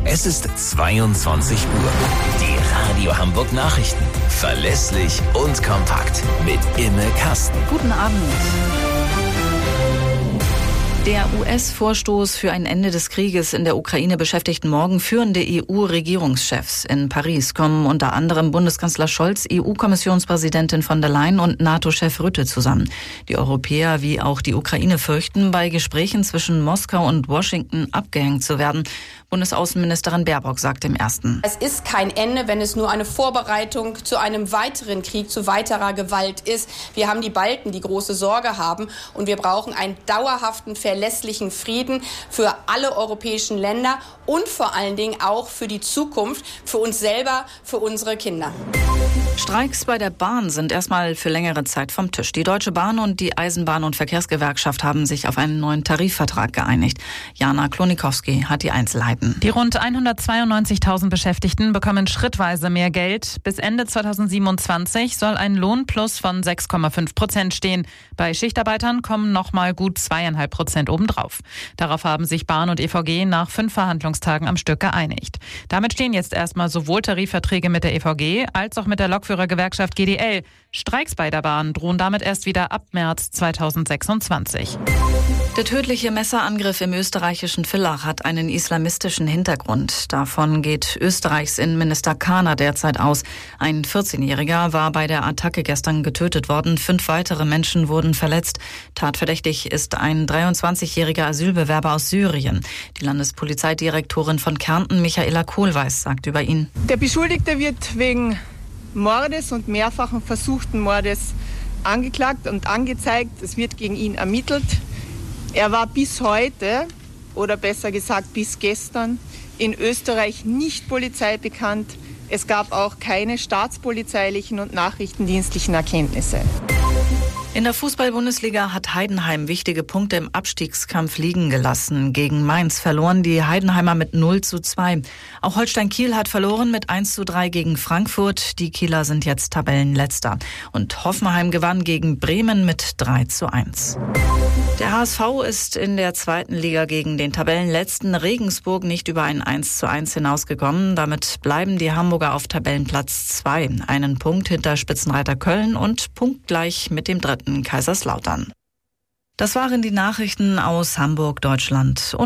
Es ist 22 Uhr. Die Radio Hamburg Nachrichten. Verlässlich und kompakt mit Imme Kasten. Guten Abend. Der US-Vorstoß für ein Ende des Krieges in der Ukraine beschäftigt morgen führende EU-Regierungschefs. In Paris kommen unter anderem Bundeskanzler Scholz, EU-Kommissionspräsidentin von der Leyen und NATO-Chef Rutte zusammen. Die Europäer wie auch die Ukraine fürchten, bei Gesprächen zwischen Moskau und Washington abgehängt zu werden. Bundesaußenministerin Baerbock sagt im Ersten: Es ist kein Ende, wenn es nur eine Vorbereitung zu einem weiteren Krieg, zu weiterer Gewalt ist. Wir haben die Balten, die große Sorge haben, und wir brauchen einen dauerhaften, verlässlichen Frieden für alle europäischen Länder und vor allen Dingen auch für die Zukunft, für uns selber, für unsere Kinder. Streiks bei der Bahn sind erstmal für längere Zeit vom Tisch. Die Deutsche Bahn und die Eisenbahn- und Verkehrsgewerkschaft haben sich auf einen neuen Tarifvertrag geeinigt. Jana Klonikowski hat die Einzelheiten. Die rund 192.000 Beschäftigten bekommen schrittweise mehr Geld. Bis Ende 2027 soll ein Lohnplus von 6,5% stehen. Bei Schichtarbeitern kommen nochmal gut 2,5% obendrauf. Darauf haben sich Bahn und EVG nach 5 Verhandlungstagen am Stück geeinigt. Damit stehen jetzt erstmal sowohl Tarifverträge mit der EVG als auch mit der Lokführergewerkschaft GDL. Streiks bei der Bahn drohen damit erst wieder ab März 2026. Der tödliche Messerangriff im österreichischen Villach hat einen islamistischen Hintergrund. Davon geht Österreichs Innenminister Kahner derzeit aus. Ein 14-Jähriger war bei der Attacke gestern getötet worden. 5 weitere Menschen wurden verletzt. Tatverdächtig ist ein 23-jähriger Asylbewerber aus Syrien. Die Landespolizeidirektorin von Kärnten, Michaela Kohlweis, sagt über ihn: Der Beschuldigte wird wegen Mordes und mehrfachen versuchten Mordes angeklagt und angezeigt. Es wird gegen ihn ermittelt. Er war bis heute, oder besser gesagt bis gestern, in Österreich nicht polizeibekannt. Es gab auch keine staatspolizeilichen und nachrichtendienstlichen Erkenntnisse. In der Fußball-Bundesliga hat Heidenheim wichtige Punkte im Abstiegskampf liegen gelassen. Gegen Mainz verloren die Heidenheimer mit 0:2. Auch Holstein Kiel hat verloren mit 1:3 gegen Frankfurt. Die Kieler sind jetzt Tabellenletzter. Und Hoffenheim gewann gegen Bremen mit 3:1. Der HSV ist in der 2. Liga gegen den Tabellenletzten Regensburg nicht über ein 1:1 hinausgekommen. Damit bleiben die Hamburger auf Tabellenplatz 2. Einen Punkt hinter Spitzenreiter Köln und punktgleich mit dem 3. Kaiserslautern. Das waren die Nachrichten aus Hamburg, Deutschland.